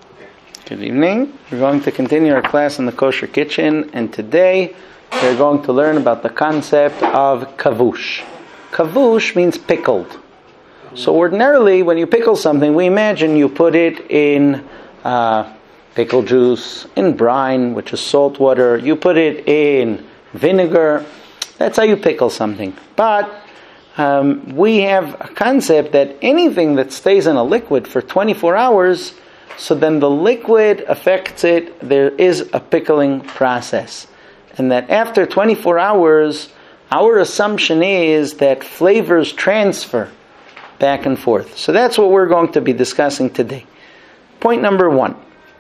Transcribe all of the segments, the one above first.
Good evening. We're going to continue our class in the Kosher Kitchen, and today we're going to learn about the concept of kavush. Kavush means pickled. So ordinarily, when you pickle something, we imagine you put it in pickle juice, in brine, which is salt water. You put it in vinegar. That's how you pickle something. But we have a concept that anything that stays in a liquid for 24 hours, so then the liquid affects it, there is a pickling process. And that after 24 hours, our assumption is that flavors transfer back and forth. So that's what we're going to be discussing today. Point number one.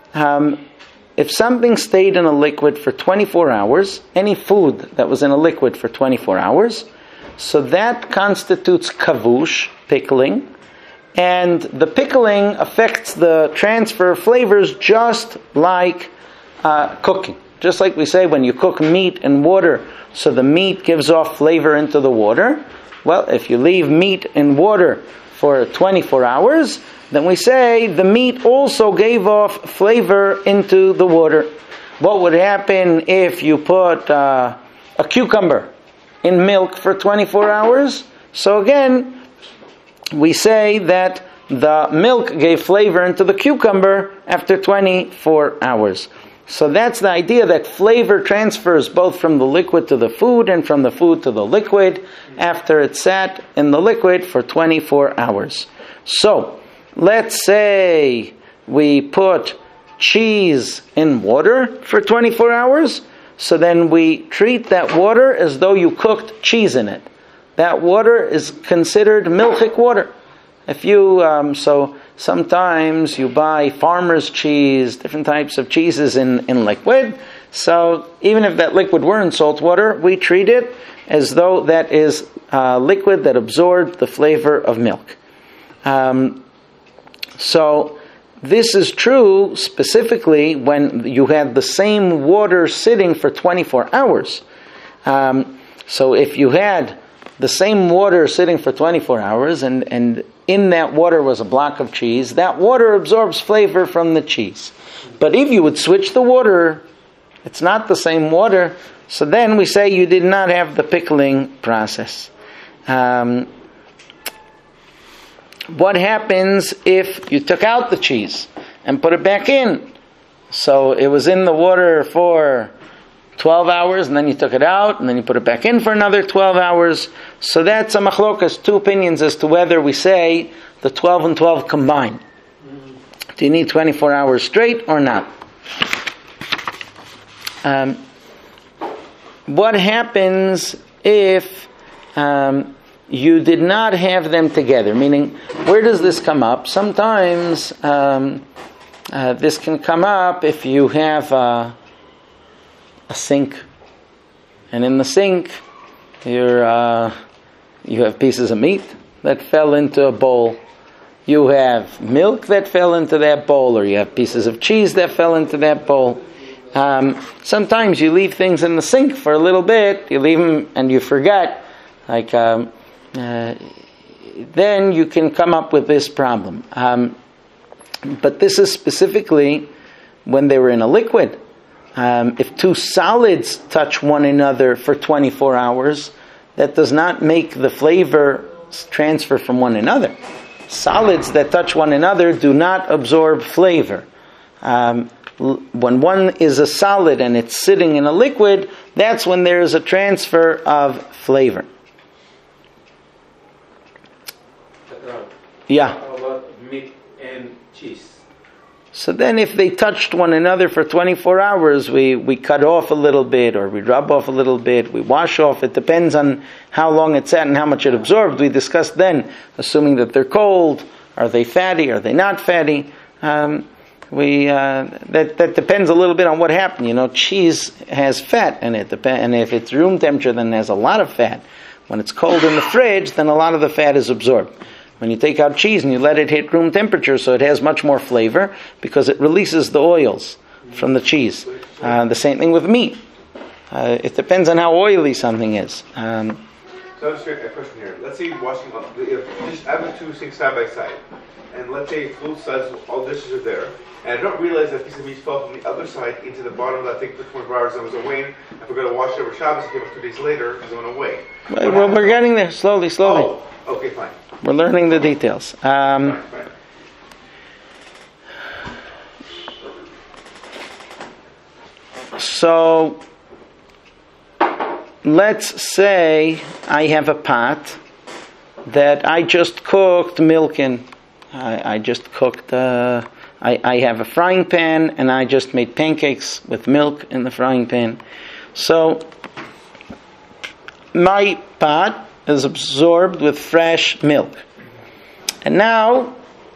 If something stayed in a liquid for 24 hours, any food that was in a liquid for 24 hours, so that constitutes kavush, pickling. And the pickling affects the transfer of flavors just like cooking. Just like we say when you cook meat in water, so the meat gives off flavor into the water. Well, if you leave meat in water for 24 hours, then we say the meat also gave off flavor into the water. What would happen if you put a cucumber in milk for 24 hours? So again, we say that the milk gave flavor into the cucumber after 24 hours. So that's the idea that flavor transfers both from the liquid to the food and from the food to the liquid after it sat in the liquid for 24 hours. So, let's say we put cheese in water for 24 hours. So then we treat that water as though you cooked cheese in it. That water is considered milchik water. If you, so sometimes you buy farmer's cheese, different types of cheeses in liquid. So even if that liquid were in salt water, we treat it as though that is liquid that absorbed the flavor of milk. So this is true specifically when you had the same water sitting for 24 hours. So if you had the same water sitting for 24 hours and in that water was a block of cheese, that water absorbs flavor from the cheese. But if you would switch the water, it's not the same water, so then we say you did not have the pickling process. What happens if you took out the cheese and put it back in? So it was in the water for 12 hours, and then you took it out, and then you put it back in for another 12 hours. So that's a machlokas, two opinions as to whether we say the 12 and 12 combined. Do you need 24 hours straight or not? What happens if you did not have them together? Meaning, where does this come up? Sometimes this can come up if you have a sink, and in the sink you have pieces of meat that fell into a bowl. You have milk that fell into that bowl, or you have pieces of cheese that fell into that bowl. Sometimes you leave things in the sink for a little bit. You leave them and you forget. Then you can come up with this problem. But this is specifically when they were in a liquid. If two solids touch one another for 24 hours, that does not make the flavor transfer from one another. Solids that touch one another do not absorb flavor. When one is a solid and it's sitting in a liquid, that's when there is a transfer of flavor. Yeah. How about meat and cheese? So then if they touched one another for 24 hours, we cut off a little bit, or we rub off a little bit, we wash off. It depends on how long it sat and how much it absorbed. We discussed then, assuming that they're cold, are they fatty, are they not fatty? That depends a little bit on what happened. You know, cheese has fat in it, and if it's room temperature, then there's a lot of fat. When it's cold in the fridge, then a lot of the fat is absorbed. When you take out cheese and you let it hit room temperature, so it has much more flavor because it releases the oils from the cheese. The same thing with meat. It depends on how oily something is. So I'm just a question here. Let's say you're washing up. Just have the two sinks side by side, and let's say both sides, all dishes are there, and I don't realize that piece of meat fell from the other side into the bottom of that thing for 24 hours and was away. I forgot to wash it over Shabbos. It came up 2 days later and it went away. Well, we're getting there slowly. Oh, okay, fine. We're learning the details. Fine. So, let's say I have a pot that I just cooked milk in. I just cooked, I have a frying pan and I just made pancakes with milk in the frying pan. So, my pot is absorbed with fresh milk. And now,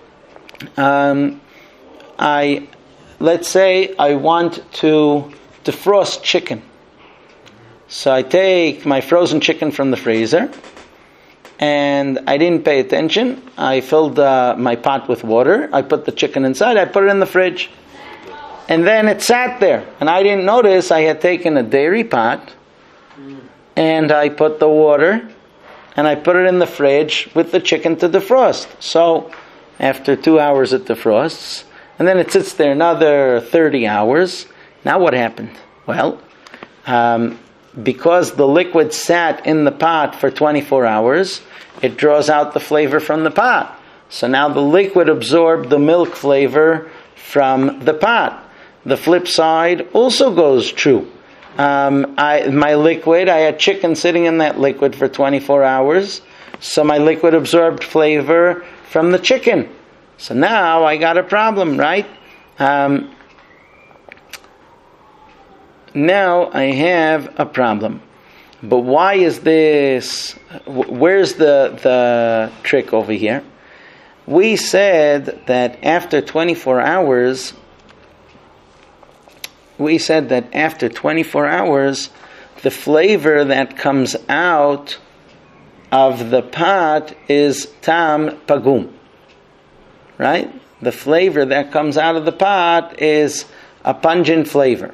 let's say I want to defrost chicken. So I take my frozen chicken from the freezer, and I didn't pay attention. I filled my pot with water. I put the chicken inside. I put it in the fridge. And then it sat there. And I didn't notice I had taken a dairy pot, and I put the water, and I put it in the fridge with the chicken to defrost. So after 2 hours it defrosts, and then it sits there another 30 hours. Now what happened? Well, because the liquid sat in the pot for 24 hours, it draws out the flavor from the pot. So now the liquid absorbed the milk flavor from the pot. The flip side also goes true. My liquid, I had chicken sitting in that liquid for 24 hours, so my liquid absorbed flavor from the chicken. So now I got a problem, right? Now I have a problem. But why is this? Where's the trick over here? We said that after 24 hours, the flavor that comes out of the pot is tam pagum. Right? The flavor that comes out of the pot is a pungent flavor.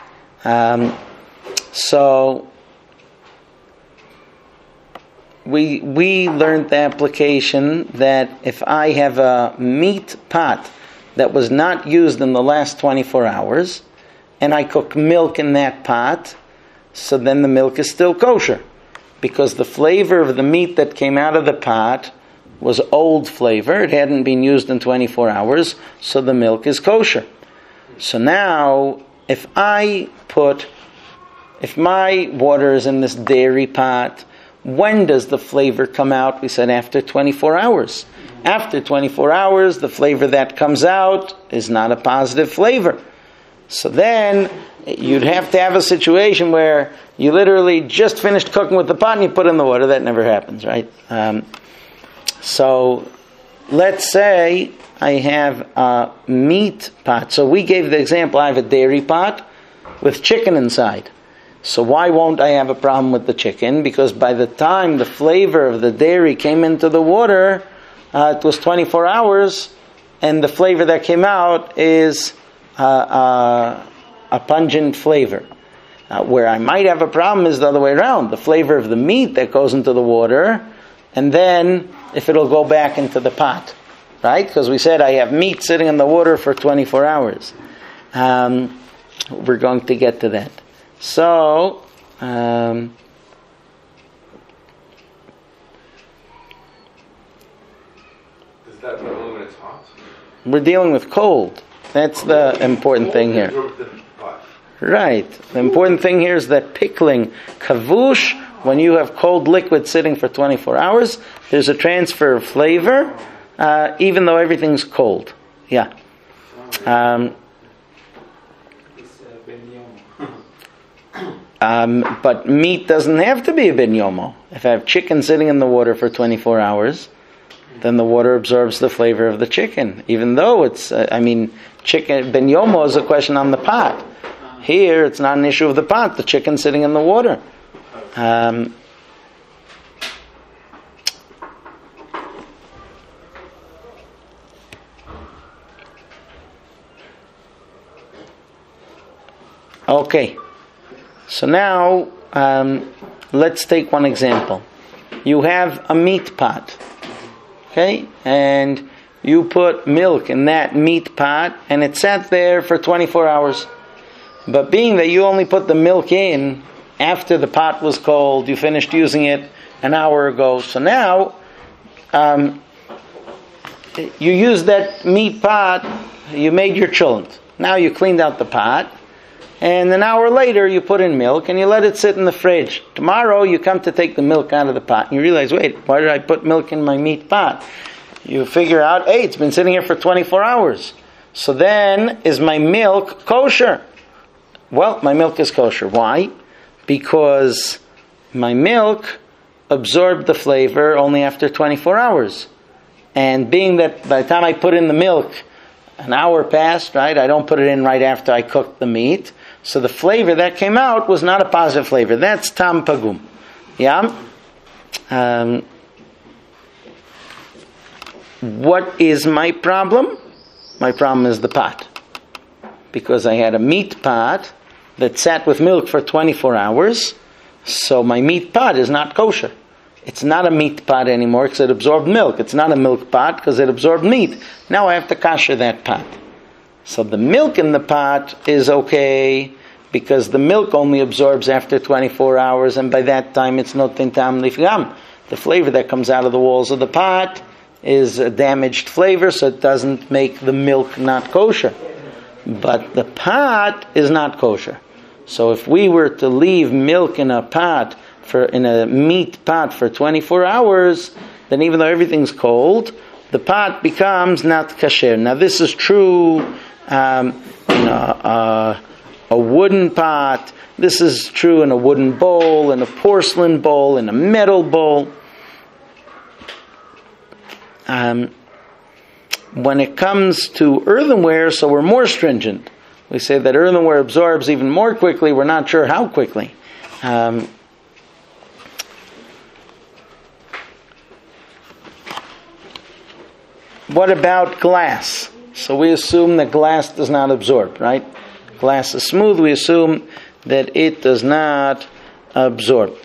So we learned the application that if I have a meat pot that was not used in the last 24 hours, and I cook milk in that pot, so then the milk is still kosher, because the flavor of the meat that came out of the pot was old flavor. It hadn't been used in 24 hours, so the milk is kosher. So now, if my water is in this dairy pot, when does the flavor come out? We said after 24 hours. After 24 hours, the flavor that comes out is not a positive flavor. So then, you'd have to have a situation where you literally just finished cooking with the pot and you put in the water. That never happens, right? So, let's say I have a meat pot. So we gave the example, I have a dairy pot with chicken inside. So why won't I have a problem with the chicken? Because by the time the flavor of the dairy came into the water, it was 24 hours, and the flavor that came out is a pungent flavor. Where I might have a problem is the other way around. The flavor of the meat that goes into the water, and then if it'll go back into the pot. Right? Because we said I have meat sitting in the water for 24 hours. We're going to get to that. So, Is that only when it's hot? we're dealing with cold. That's the important thing here. Right. The important thing here is that pickling, kavush, when you have cold liquid sitting for 24 hours, there's a transfer of flavor, even though everything's cold. Yeah. But meat doesn't have to be a ben yomo. If I have chicken sitting in the water for 24 hours, then the water absorbs the flavor of the chicken. Even though it's, chicken, ben yomo is a question on the pot. Here, it's not an issue of the pot, the chicken sitting in the water. Okay. So now, let's take one example. you have a meat pot, okay? And you put milk in that meat pot, and it sat there for 24 hours. But being that you only put the milk in after the pot was cold, you finished using it an hour ago, so now you used that meat pot, you made your cholent. Now you cleaned out the pot, and an hour later you put in milk and you let it sit in the fridge. Tomorrow you come to take the milk out of the pot and you realize, wait, why did I put milk in my meat pot? You figure out, hey, it's been sitting here for 24 hours. So then, is my milk kosher? Well, my milk is kosher. Why? Because my milk absorbed the flavor only after 24 hours. And being that by the time I put in the milk, an hour passed, right? I don't put it in right after I cooked the meat. So the flavor that came out was not a positive flavor. That's tam pagum. Yeah? What is my problem? My problem is the pot. Because I had a meat pot that sat with milk for 24 hours, so my meat pot is not kosher. It's not a meat pot anymore because it absorbed milk. It's not a milk pot because it absorbed meat. Now I have to kosher that pot. So the milk in the pot is okay because the milk only absorbs after 24 hours, and by that time it's noten tam lifgam. The flavor that comes out of the walls of the pot is a damaged flavor, so it doesn't make the milk not kosher. But the pot is not kosher. So if we were to leave milk in a pot, in a meat pot for 24 hours, then even though everything's cold, the pot becomes not kasher. Now this is true in a wooden pot. This is true in a wooden bowl, in a porcelain bowl, in a metal bowl. When it comes to earthenware, so we're more stringent. We say that earthenware absorbs even more quickly. We're not sure how quickly. What about glass? So we assume that glass does not absorb, right? Glass is smooth. We assume that it does not absorb.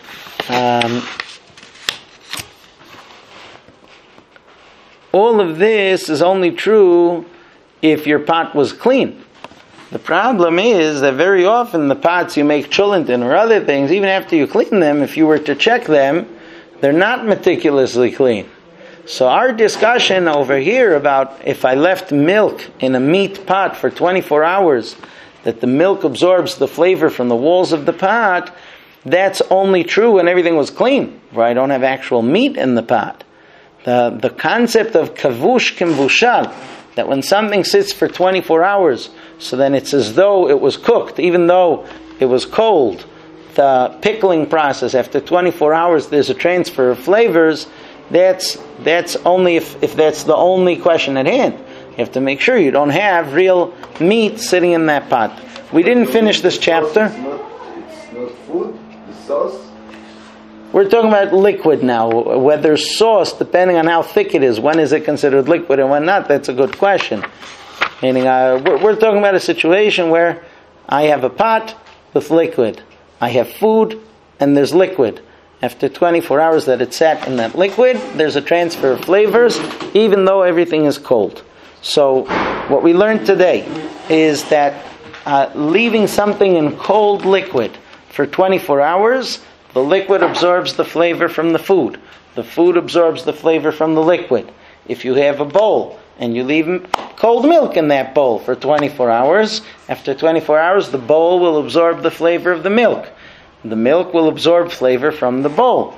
All of this is only true if your pot was clean. The problem is that very often the pots you make cholent in or other things, even after you clean them, if you were to check them, they're not meticulously clean. So our discussion over here about if I left milk in a meat pot for 24 hours, that the milk absorbs the flavor from the walls of the pot, that's only true when everything was clean, where I don't have actual meat in the pot. The concept of kavush kimvushal, that when something sits for 24 hours, so then it's as though it was cooked, even though it was cold. The pickling process, after 24 hours, there's a transfer of flavors. That's only if that's the only question at hand. You have to make sure you don't have real meat sitting in that pot. We didn't finish this chapter. It's not food, the sauce. We're talking about liquid now. Whether sauce, depending on how thick it is, when is it considered liquid and when not, that's a good question. Meaning, we're talking about a situation where I have a pot with liquid. I have food and there's liquid. After 24 hours that it sat in that liquid, there's a transfer of flavors, even though everything is cold. So, what we learned today is that leaving something in cold liquid for 24 hours, the liquid absorbs the flavor from the food. The food absorbs the flavor from the liquid. If you have a bowl and you leave cold milk in that bowl for 24 hours, after 24 hours the bowl will absorb the flavor of the milk. The milk will absorb flavor from the bowl.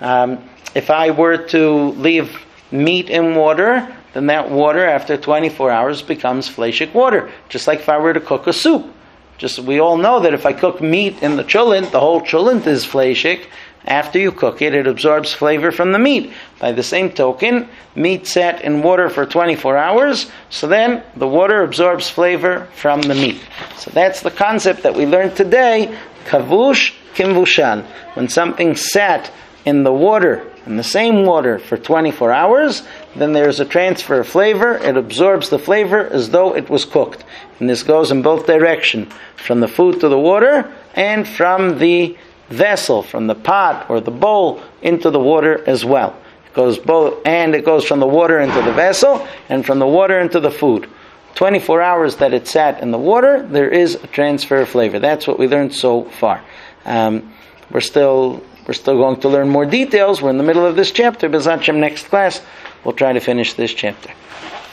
If I were to leave meat in water, then that water after 24 hours becomes fleshik water. Just like if I were to cook a soup. We all know that if I cook meat in the cholent, the whole cholent is fleshik. After you cook it, it absorbs flavor from the meat. By the same token, meat sat in water for 24 hours, so then the water absorbs flavor from the meat. So that's the concept that we learned today, kavush kimvushal. When something sat in the water, in the same water for 24 hours, then there's a transfer of flavor. It absorbs the flavor as though it was cooked. And this goes in both directions, from the food to the water, and from the vessel, from the pot or the bowl, into the water as well. It goes from the water into the vessel, and from the water into the food. 24 hours that it sat in the water, there is a transfer of flavor. That's what we learned so far. We're still going to learn more details. We're in the middle of this chapter. B'ezrat Hashem, next class, we'll try to finish this chapter.